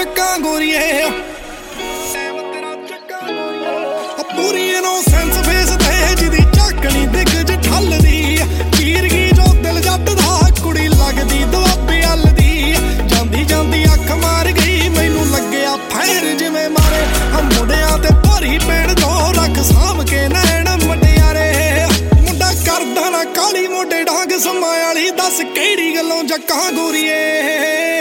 ਚੱਕਾਂ ਗੋਰੀਏ ਪੂਰੀ ਨੋ sense face ਤੇ ਜਿਹਦੀ ਝਾਕਣੀ ਦਿਖ ਜ ਠੱਲਦੀ ਚੀਰ ਗਈ ਜੋ ਦਿਲ ਜੱਟ ਦਾ ਕੁੜੀ ਲੱਗਦੀ ਦੁਆਬੇ ਵੱਲ ਦੀ ਜਾਂਦੀ ਜਾਂਦੀ ਅੱਖ ਮਾਰ ਗਈ ਮੈਨੂੰ ਲੱਗਿਆ ਫੈਰ ਜਿਵੇਂ ਮਾਰੇ ਮੁੰਡਿਆਂ ਤੇ ਭਾਰੀ ਪੈਣ ਤੋਂ ਰੱਖ ਸਾਂਭ ਕੇ ਨੈਣ ਮਟਿਆਰੇ ਮੁੰਡਾ ਕਰਦਾ ਨਾ ਕਾਲੀ ਮੋਢੇ ਡਾਂਗ ਸਮਾਂ ਵਾਲੀ ਦੱਸ ਕਿਹੜੀ ਗੱਲੋਂ ਜੱਕਾਂ ਗੋਰੀਏ